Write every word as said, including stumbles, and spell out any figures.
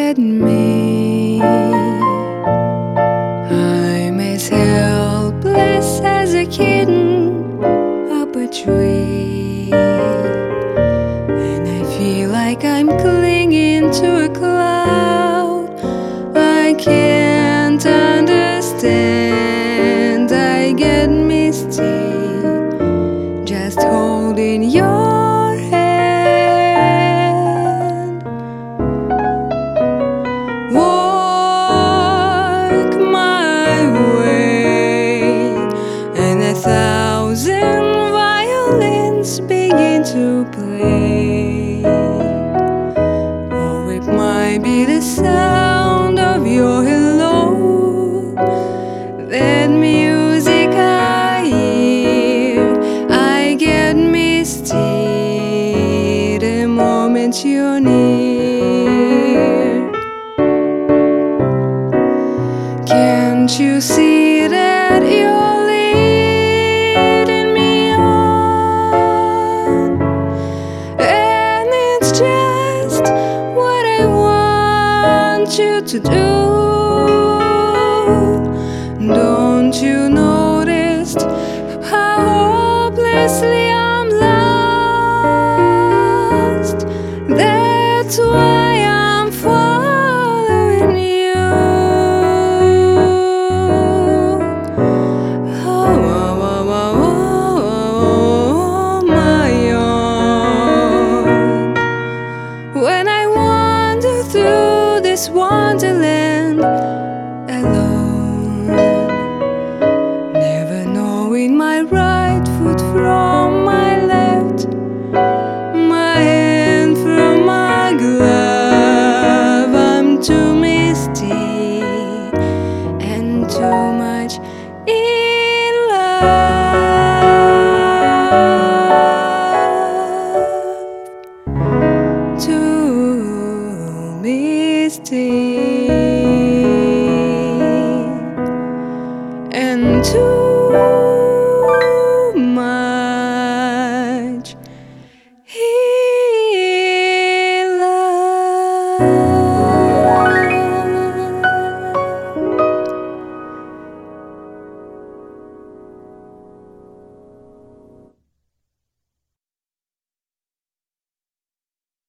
at me. I'm as helpless as a kitten up a tree, and I feel like I'm clinging to a cloud. I can't understand, I get misty just holding your hand. Walk my way, and a thousand violins begin to play. Oh, it might be the sound of your hello, that music I hear. I get misty the moment you're near. Can't you see that you're leading me on? And it's just what I want you to do. Don't you notice how hopelessly I'm lost? That's why I'm following you. Oh, oh, oh, oh, oh, my own. When I wander through this wonderland alone, never knowing my right foot from my left, my hand from my glove. I'm too misty and too much in love. Too misty.